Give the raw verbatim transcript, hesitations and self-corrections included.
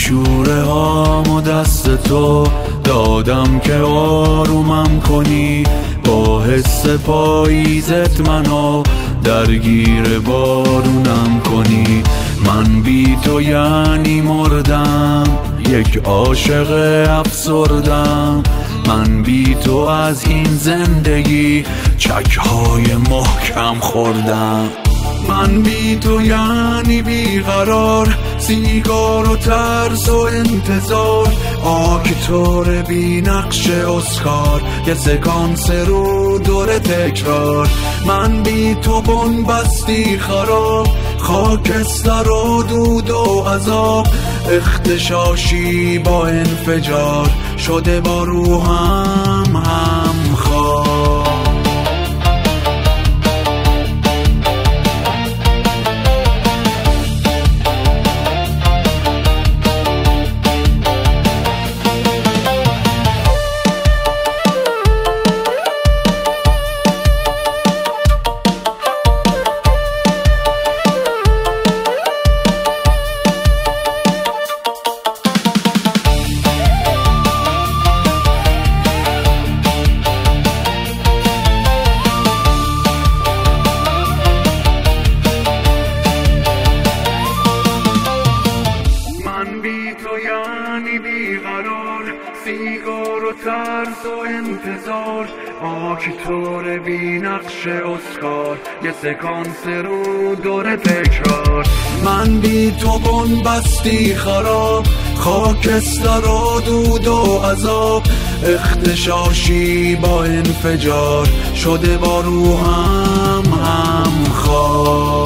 بیشوره هامو دست تو دادم که آرومم کنی، با حس پاییزت منو درگیر بارونم کنی. من بی تو یعنی مردم، یک عاشق افسردم. من بی تو از این زندگی چک‌های محکم خوردم. من بی تو یعنی بیقرار، سیگار و ترس و انتظار، آکتور بی نقش اسکار، یه سکانس رو دور تکرار. من بی تو بنبستی خراب، خاکستر و دود و عذاب، اختشاشی با انفجار شده با روحم هم خواب. یعنی بیقرار، سیگار و ترس و انتظار، آکتور بی نقش اسکار، یه سکانس رو دور تکرار. من بی تو بنبستی خراب، خاکستر و دود و عذاب، اختشاشی با انفجار شده با روحم هم خواب.